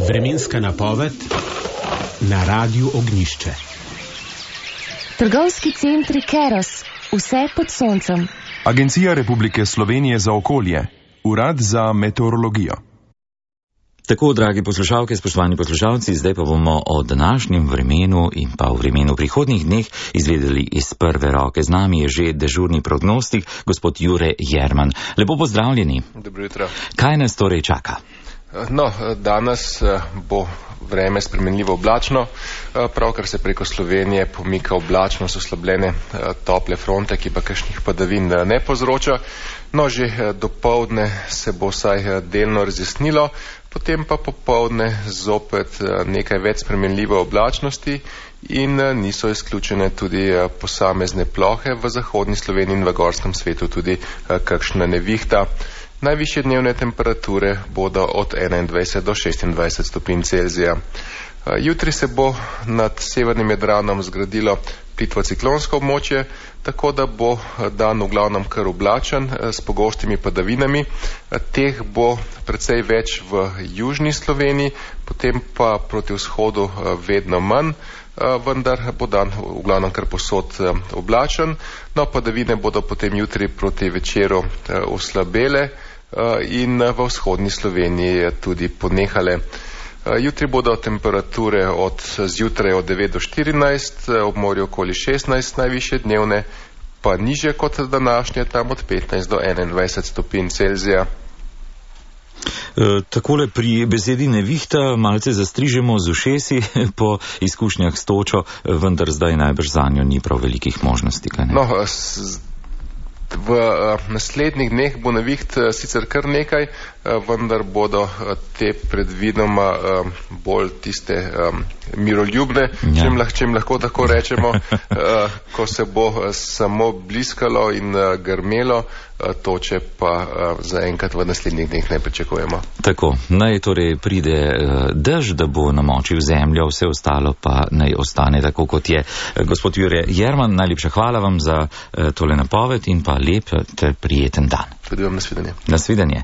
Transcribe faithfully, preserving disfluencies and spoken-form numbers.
Vremenska napoved na Radiu Ognjišče. Trgovski centri Keros, vse pod soncem. Agencija Republike Slovenije za okolje, Urad za meteorologijo. Tako, dragi poslušalke, spoštovani poslušalci, zdaj pa bomo o današnjem vremenu in pa o vremenu prihodnjih dneh izvedeli iz prve roke. Z nami je že dežurni prognostik, gospod Jure Jerman. Lepo pozdravljeni. Dobro jutro. Kaj nas torej čaka? No, danes bo vreme spremenljivo oblačno, pravkar se preko Slovenije pomika oblačnost oslabljene tople fronte, ki pa kakšnih padavin ne povzroča. No, že dopoldne se bo vsaj delno razjasnilo, potem pa popoldne zopet nekaj več spremenljive oblačnosti in niso izključene tudi posamezne plohe v zahodni Sloveniji in v gorskem svetu tudi kakšna nevihta. Najvišje dnevne temperature bodo od enaindvajset do šestindvajset stopinj Celzija. Jutri se bo nad severnim Jadranom zgradilo plitvo ciklonsko območje, tako da bo dan v glavnem kar oblačen s pogostimi padavinami. Teh bo precej več v južni Sloveniji, potem pa proti vzhodu vedno manj, vendar bo dan v glavnem kar posod oblačen. No, padavine bodo potem jutri proti večeru oslabele in v vzhodni Sloveniji tudi ponehale. Jutri bodo temperature od zjutraj od devet do štirinajst, ob morju okoli šestnajst, najvišje dnevne pa nižje kot današnje, tam od petnajst do enaindvajset stopinj Celzija. E, takole pri besedi nevihta malce zastrižemo z ušesi po izkušnjah s točo, vendar zdaj najbrž zanjo ni prav velikih možnosti, kaj ne? No, s, v uh, naslednjih dneh bo neviht uh, sicer kar nekaj, uh, vendar bodo uh, te predvidoma uh, bolj tiste um, miroljubne, ja. če, jim lah, če jim lahko tako rečemo, uh, ko se bo uh, samo bliskalo in uh, grmelo, uh, toče pa uh, zaenkrat v naslednjih dneh ne pričakujemo. Tako, naj torej pride uh, dež, da bo namočil zemljo, vse ostalo pa naj ostane tako, kot je. Uh, gospod Jure Jerman, najlepša hvala vam za uh, tole napoved in pa lep ter prijeten dan. Tudi vam nasvidenje. Nasvidenje.